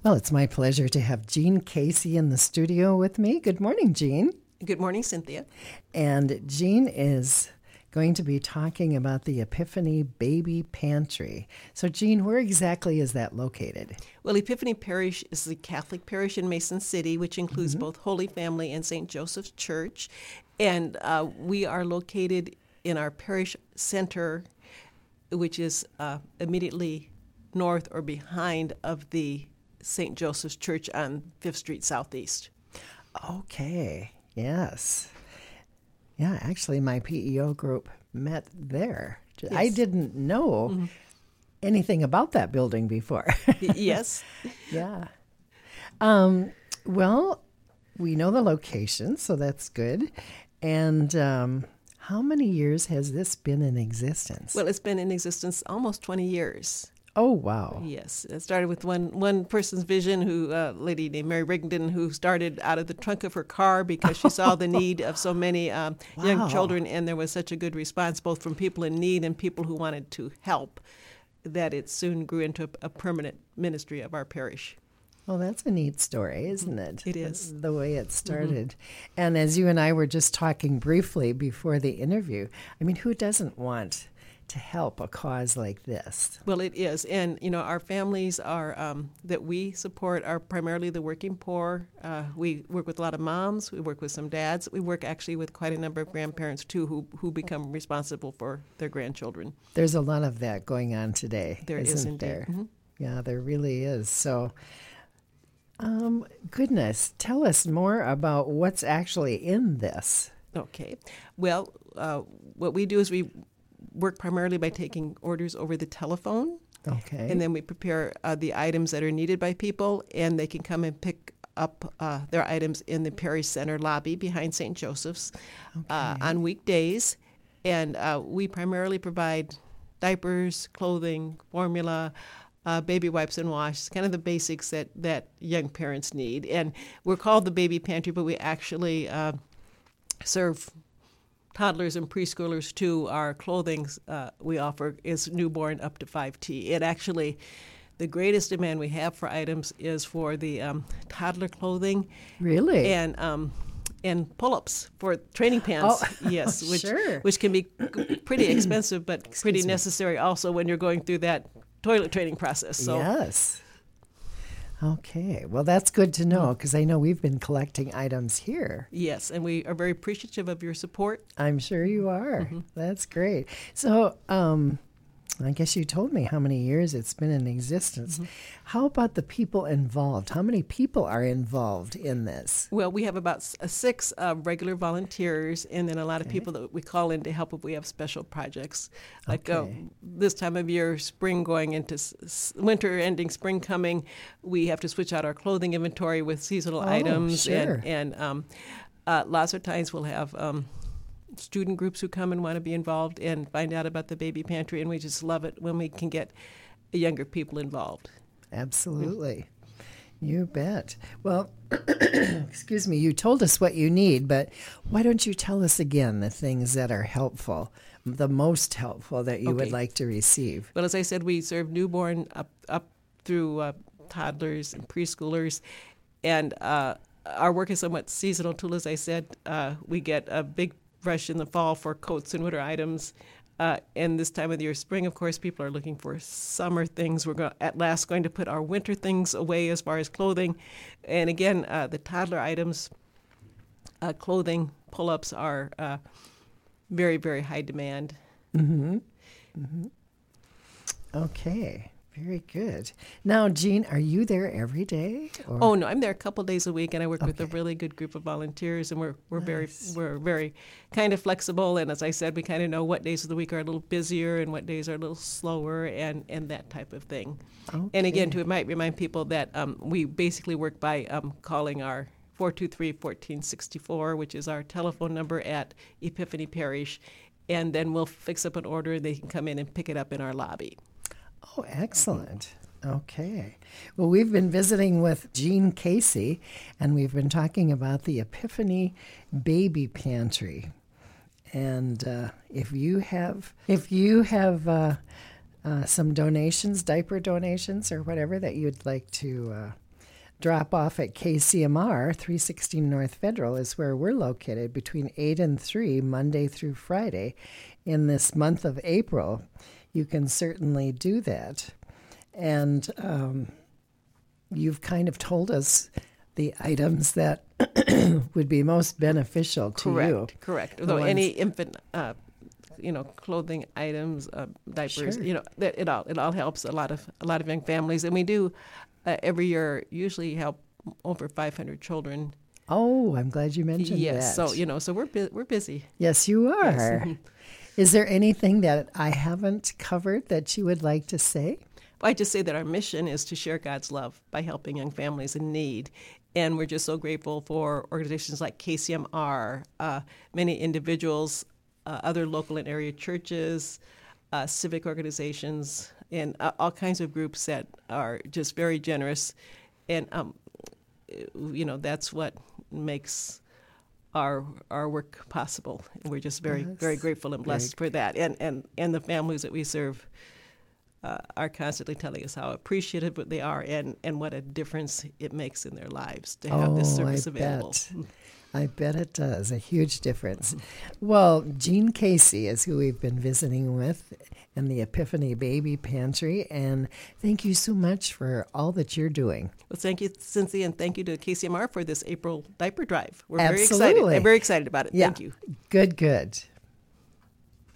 Well, it's my pleasure to have Jean Casey in the studio with me. Good morning, Jean. Good morning, Cynthia. And Jean is going to be talking about the Epiphany Baby Pantry. So, Jean, where exactly is that located? Well, Epiphany Parish is the Catholic parish in Mason City, which includes both Holy Family and St. Joseph's Church. And we are located in our parish center, which is immediately north or behind of the St. Joseph's Church on 5th Street Southeast. Okay, yes. Yeah, actually, my PEO group met there. Yes. I didn't know anything about that building before. Yes. Yeah. Well, we know the location, so that's good. And how many years has this been in existence? Well, it's been in existence almost 20 years. Oh, wow. Yes, it started with one person's vision, a lady named Mary Rigdon, who started out of the trunk of her car because she saw the need of so many young children, and there was such a good response both from people in need and people who wanted to help that it soon grew into a permanent ministry of our parish. Well, that's a neat story, isn't it? It is. The way it started. And as you and I were just talking briefly before the interview, I mean, who doesn't want to help a cause like this? Well, it is. And, our families are that we support are primarily the working poor. We work with a lot of moms. We work with some dads. We work actually with quite a number of grandparents, too, who become responsible for their grandchildren. There's a lot of that going on today. There is indeed. There? Yeah, there really is. So, goodness, tell us more about what's actually in this. Okay. Well, what we do is we work primarily by taking orders over the telephone. Okay. And then we prepare the items that are needed by people, and they can come and pick up their items in the Parish Center lobby behind St. Joseph's on weekdays. And we primarily provide diapers, clothing, formula, baby wipes and wash, kind of the basics that young parents need. And we're called the Baby Pantry, but we actually serve toddlers and preschoolers too. Our clothing we offer is newborn up to 5T. And actually, the greatest demand we have for items is for the toddler clothing. Really? And pull-ups for training pants. Oh, yes, sure. which can be pretty expensive, but pretty necessary also when you're going through that toilet training process. So. Yes. Okay. Well, that's good to know because I know we've been collecting items here. Yes, and we are very appreciative of your support. I'm sure you are. That's great. So, I guess you told me how many years it's been in existence. How about the people involved? How many people are involved in this? Well, we have about 6 regular volunteers, and then a lot of people that we call in to help if we have special projects. Like this time of year, spring going into winter, ending spring coming, we have to switch out our clothing inventory with seasonal items. Sure. And lots of times we'll have student groups who come and want to be involved and find out about the Baby Pantry, and we just love it when we can get younger people involved. Absolutely. You bet. Well, excuse me, you told us what you need, but why don't you tell us again the things that are helpful, the most helpful that you would like to receive? Well, as I said, we serve newborn up through toddlers and preschoolers, and our work is somewhat seasonal too. As I said, we get a big rush in the fall for coats and winter items. And this time of the year, spring, of course, people are looking for summer things. We're at last going to put our winter things away as far as clothing. And again, the toddler items, clothing, pull-ups are very, very high demand. Okay. Very good. Now, Jean, are you there every day? Or? Oh no, I'm there a couple days a week, and I work with a really good group of volunteers, and we're very kind of flexible. And as I said, we kind of know what days of the week are a little busier and what days are a little slower, and that type of thing. Okay. And again, it might remind people that we basically work by calling our 423-1464, which is our telephone number at Epiphany Parish, and then we'll fix up an order, and they can come in and pick it up in our lobby. Oh, excellent. Okay. Well, we've been visiting with Jean Casey, and we've been talking about the Epiphany Baby Pantry. And if you have some donations, diaper donations or whatever that you'd like to drop off at KCMR, 316 North Federal, is where we're located between 8 and 3, Monday through Friday. In this month of April, you can certainly do that. And you've kind of told us the items that would be most beneficial to you. Correct. Although any infant, clothing items, diapers, Sure. it all helps a lot of young families, and we do every year usually help over 500 children. Oh, I'm glad you mentioned yes, that. so we're busy. Yes, you are. Yes. Is there anything that I haven't covered that you would like to say? I just say that our mission is to share God's love by helping young families in need. And we're just so grateful for organizations like KCMR, many individuals, other local and area churches, civic organizations, and all kinds of groups that are just very generous. And, that's what makes our work possible. And we're just very, very grateful and blessed for that. And the families that we serve are constantly telling us how appreciative they are and what a difference it makes in their lives to have this service available. I bet it does. A huge difference. Well, Jean Casey is who we've been visiting with in the Epiphany Baby Pantry, and thank you so much for all that you're doing. Well, thank you, Cynthia, and thank you to KCMR for this April diaper drive. We're Absolutely. very excited. I'm very excited about it. Yeah. Thank you. Good.